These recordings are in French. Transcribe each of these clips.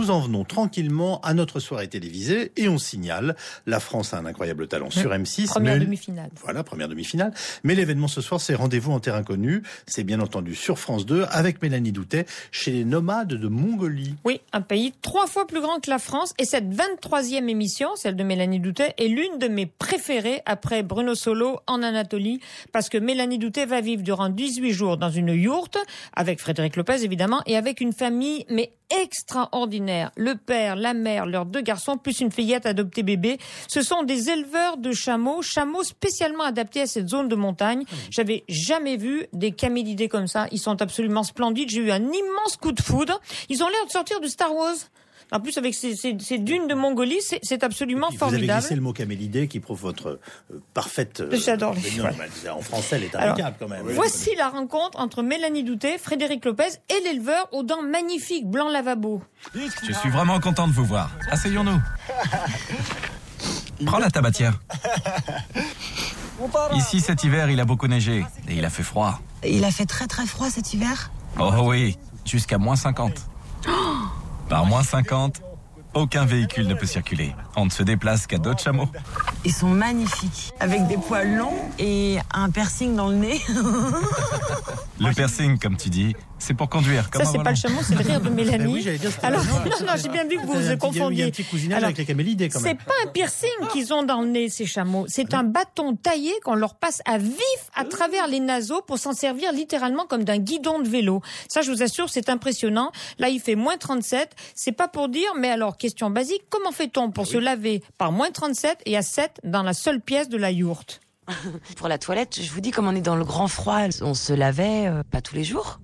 nous en venons tranquillement à notre soirée télévisée et on signale, la France a un incroyable talent sur M6. Première demi-finale. Voilà, première demi-finale. Mais l'événement ce soir, c'est Rendez-vous en terrain connu. C'est bien entendu sur France 2 avec Mélanie Doutet chez les nomades de Mongolie. Oui, un pays 3 fois plus grand que la France. Et cette 23e émission, celle de Mélanie Doutet, est l'une de mes préférées après Bruno Solo en Anatolie. Parce que Mélanie Doutet va vivre durant 18 jours dans une yourte, avec Frédéric Lopez évidemment, et avec une famille, mais extraordinaire. Le père, la mère, leurs 2 garçons, plus une fillette adoptée bébé. Ce sont des éleveurs de chameaux spécialement adaptés à cette zone de montagne. J'avais jamais vu des camélidés comme ça. Ils sont absolument splendides. J'ai eu un immense coup de foudre. Ils ont l'air de sortir de Star Wars. En plus, avec ces dunes de Mongolie, c'est absolument formidable. Vous avez glissé le mot camélidé qui prouve votre parfaite... J'adore en français, elle est impeccable quand même. Voici la rencontre entre Mélanie Doutet, Frédéric Lopez et l'éleveur aux dents magnifiques, blanc lavabo. Je suis vraiment content de vous voir. Asseyons-nous. Prends la tabatière. Ici, cet hiver, il a beaucoup neigé et il a fait froid. Il a fait très très froid cet hiver. Oh oui, jusqu'à moins 50. Par moins 50, aucun véhicule ne peut circuler. On ne se déplace qu'à dos de chameau. Ils sont magnifiques, avec des poils longs et un piercing dans le nez. Le piercing, comme tu dis, c'est pour conduire. Comme ça, c'est pas le chameau, c'est le rire de Mélanie. Oui, j'allais dire, alors, non, j'ai bien vu que vous vous confondiez. Il y a un petit cousinage avec les camélidés, quand même. C'est pas un piercing qu'ils ont dans le nez, ces chameaux. C'est un bâton taillé qu'on leur passe à vif à travers les naseaux pour s'en servir littéralement comme d'un guidon de vélo. Ça, je vous assure, c'est impressionnant. Là, il fait moins 37. C'est pas pour dire, mais alors, question basique, comment fait-on pour se laver par moins 37 et à 7 dans la seule pièce de la yourte? Pour la toilette, je vous dis, comme on est dans le grand froid, on se lavait pas tous les jours,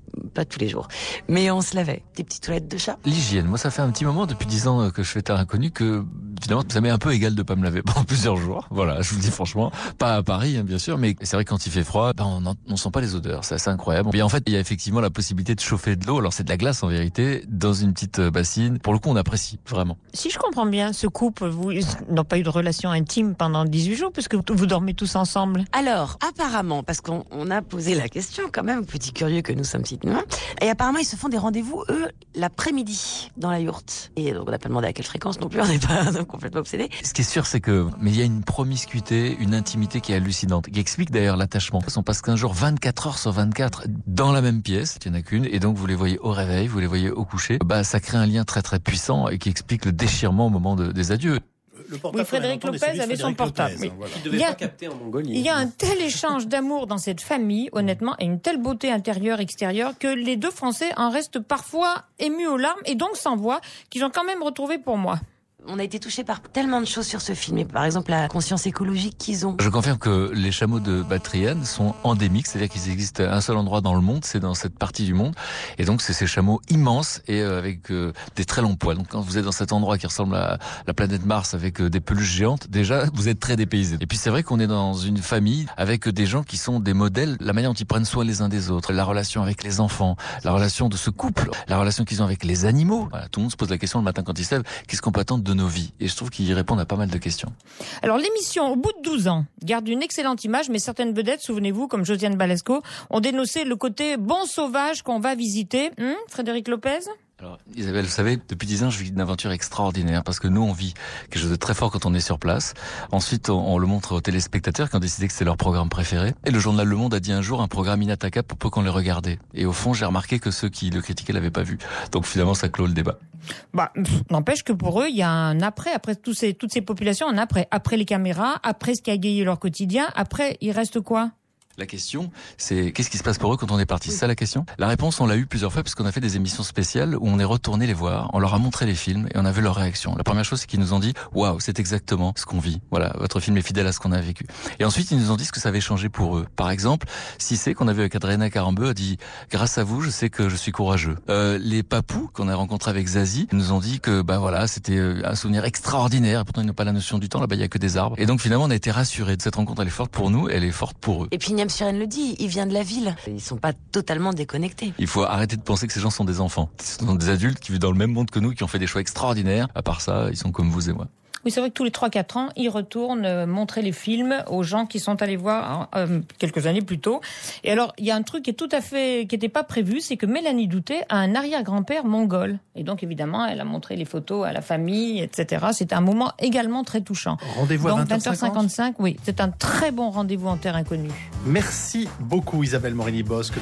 mais on se lavait. Des petites toilettes de chat. L'hygiène, moi ça fait un petit moment, depuis 10 ans que je fais terrain connu, que finalement ça m'est un peu égal de pas me laver pendant plusieurs jours. Voilà, je vous le dis franchement, pas à Paris bien sûr, mais c'est vrai que quand il fait froid, on sent pas les odeurs, c'est assez incroyable. Et en fait, il y a effectivement la possibilité de chauffer de l'eau, alors c'est de la glace en vérité, dans une petite bassine. Pour le coup, on apprécie vraiment. Si je comprends bien, ce couple, vous n'avez pas eu de relation intime pendant 18 jours, puisque vous dormez tous ensemble. Alors, apparemment, parce qu'on a posé la question quand même, petit curieux que nous sommes citoyens, et apparemment ils se font des rendez-vous, eux, l'après-midi, dans la yourte. Et donc on n'a pas demandé à quelle fréquence non plus, on n'est pas complètement obsédés. Ce qui est sûr, c'est que, mais il y a une promiscuité, une intimité qui est hallucinante, qui explique d'ailleurs l'attachement. On passe 15 jours, 24 heures sur 24, dans la même pièce, il n'y en a qu'une, et donc vous les voyez au réveil, vous les voyez au coucher. Ça crée un lien très très puissant et qui explique le déchirement au moment des adieux. Oui, Frédéric Lopez avait son portable. Lopez, voilà. Il devait pas capter en Mongolie. Il y a un tel échange d'amour dans cette famille, honnêtement, et une telle beauté intérieure, extérieure, que les 2 Français en restent parfois émus aux larmes, et donc sans voix, qu'ils ont quand même retrouvé pour moi. On a été touchés par tellement de choses sur ce film, et par exemple la conscience écologique qu'ils ont. Je confirme que les chameaux de Bactriane sont endémiques, c'est-à-dire qu'ils existent à un seul endroit dans le monde, c'est dans cette partie du monde, et donc c'est ces chameaux immenses et avec des très longs poils. Donc quand vous êtes dans cet endroit qui ressemble à la planète Mars avec des peluches géantes, déjà vous êtes très dépaysé. Et puis c'est vrai qu'on est dans une famille avec des gens qui sont des modèles, la manière dont ils prennent soin les uns des autres, la relation avec les enfants, la relation de ce couple, la relation qu'ils ont avec les animaux. Voilà, tout le monde se pose la question le matin quand ils se lèvent, qu'est-ce qu'on peut attendre de nos vies? Et je trouve qu'ils répondent à pas mal de questions. Alors l'émission, au bout de 12 ans, garde une excellente image, mais certaines vedettes, souvenez-vous, comme Josiane Balasco, ont dénoncé le côté bon sauvage qu'on va visiter. Frédéric Lopez ? Alors, Isabelle, vous savez, depuis 10 ans, je vis une aventure extraordinaire parce que nous, on vit quelque chose de très fort quand on est sur place. Ensuite, on le montre aux téléspectateurs qui ont décidé que c'est leur programme préféré. Et le journal Le Monde a dit un jour un programme inattaquable pour peu qu'on les regardait. Et au fond, j'ai remarqué que ceux qui le critiquaient l'avaient pas vu. Donc finalement, ça clôt le débat. N'empêche que pour eux, il y a un après toutes ces populations, un après. Après les caméras, après ce qui a égayé leur quotidien, après, il reste quoi ? La question, c'est qu'est-ce qui se passe pour eux quand on est parti? C'est ça la question? La réponse, on l'a eu plusieurs fois parce qu'on a fait des émissions spéciales où on est retourné les voir, on leur a montré les films et on a vu leur réaction. La première chose, c'est qu'ils nous ont dit « Waouh, c'est exactement ce qu'on vit. Voilà, votre film est fidèle à ce qu'on a vécu. » Et ensuite, ils nous ont dit ce que ça avait changé pour eux. Par exemple, Cissé, qu'on a vu avec Adrena Carambeu, a dit « Grâce à vous, je sais que je suis courageux. » Les papous qu'on a rencontrés avec Zazie nous ont dit que voilà, c'était un souvenir extraordinaire. Pourtant, ils n'ont pas la notion du temps. Là-bas, il y a que des arbres. Et donc, finalement, on a été rassurés. Cette rencontre, elle est forte pour nous, elle est forte pour eux. Et puis, Niam Suren le dit, il vient de la ville. Ils sont pas totalement déconnectés. Il faut arrêter de penser que ces gens sont des enfants. Ce sont des adultes qui vivent dans le même monde que nous, qui ont fait des choix extraordinaires. À part ça, ils sont comme vous et moi. Oui, c'est vrai que tous les 3-4 ans, il retourne montrer les films aux gens qui sont allés voir quelques années plus tôt. Et alors, il y a un truc qui n'était pas prévu, c'est que Mélanie Doutet a un arrière-grand-père mongol. Et donc, évidemment, elle a montré les photos à la famille, etc. C'était un moment également très touchant. Rendez-vous à 20h55, oui. C'est un très bon rendez-vous en terre inconnue. Merci beaucoup Isabelle Morini-Bosque.